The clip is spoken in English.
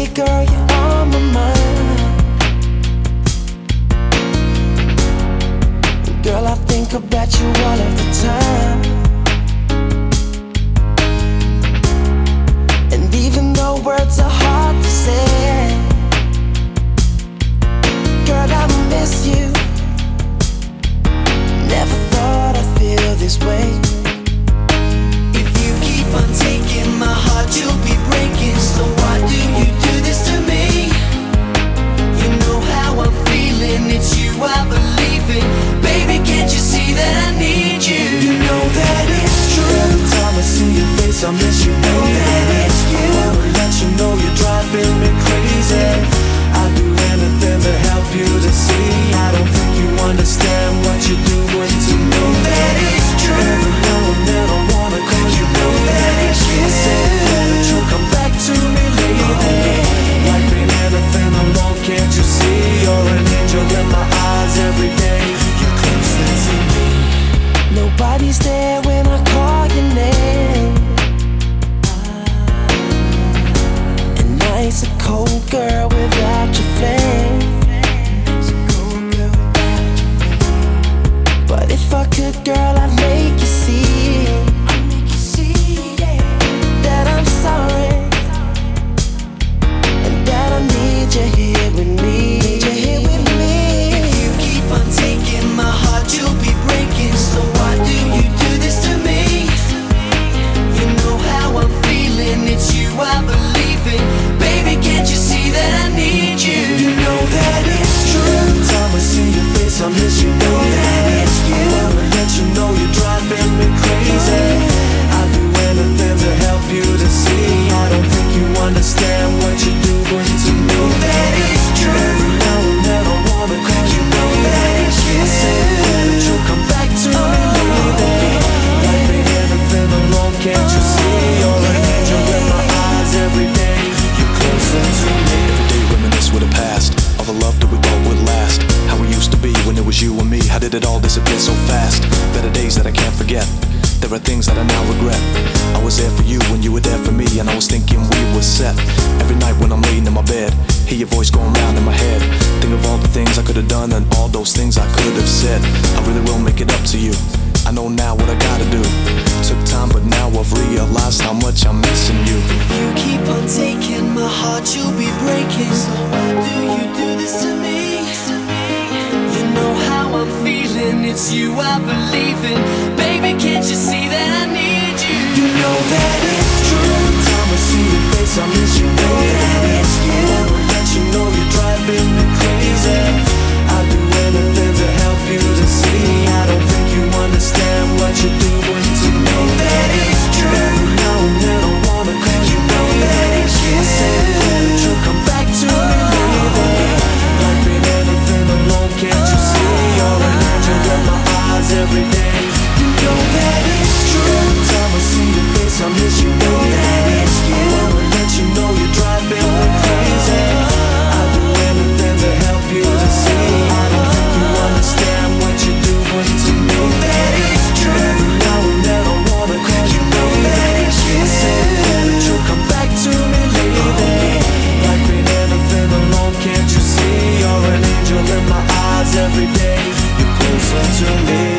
girl, you're on my mind. Girl, I think about you all of the time. And even though words are hard to say, girl, I miss you. Never thought I'd feel this way. If you keep on taking my heart, you'll be breaking. So why do you do this to me? You know how I'm feeling, it's you I believe in. Baby, can't you see that I need you? You know that it's true. Every time I see your face, I miss you. Know that it's you. I wanna let you know you're driving me crazy. I'd do anything to help you to see. I don't think you understand what you're doing to me. Know that it's true. Every now and then I wanna call you. Know that it's you. I say that you'll come back to me later. Life ain't anything alone, can't you see? You're an angel in my eyes every day. You're closer to me. Nobody's there when I call your name. And night's a cold girl without your flame. But if I could, girl, I'd make you see that I'm sorry, and that I need you here with me. If you keep on taking my heart, you'll be breaking. So why do you do this to me? You know how I'm feeling, it's you I believe in. Baby, can't you see that I need you? You know that it's true. Every time I see your face, I miss you. Know that it's you. I wanna let you know you're driving me crazy. I'd do anything to help you to see. I don't think you understand what you're doing to me. Know that it's true. Every now and then I wanna call you. Know that it's you. I say that you'll come back to me later. Life ain't anything alone, can't you see? You're an angel in my eyes every day. You're closer to me. Every day reminisce with the past. All the love that we thought would last. How we used to be when it was you and me. How did it all disappear so fast? Better days that I can't forget. There are things that I now regret. I was there for you when you were there for me, and I was thinking we were set. Every night when I'm laying in my bed, hear your voice going round in my head. Think of all the things I could have done and all those things I could have said. I really will make it up to you. I know now what I gotta do. Took time, but now I've realized how much I'm missing you. You keep on taking my heart, you'll be breaking. So why do you do this to me? You know how I'm feeling, it's you I believe in. Baby, can't you see that I need you? You know that it's true. Every time I see your face, I miss you. Know that it's you. I wanna let you know you're driving me crazy. I'd do anything to help you to see. I don't think you understand what you're doing to me. Know that it's true. Every now and then I wanna call you. Know that it's you. I say that you'll come back to me later. Life ain't anything alone, can't you see? You're an angel in my eyes every day. You know that it's true. Every time I see your face, I miss you. Know that it's I you. wanna let you know you're driving me crazy. I'd do anything to help you to see. I don't think you understand what you're doing to me. Know that it's true. Every now and then I wanna call you. Know that it's you. I say that you'll come back to me later. Life ain't anything alone, can't you see? You're an angel in my eyes every day. You're closer to me.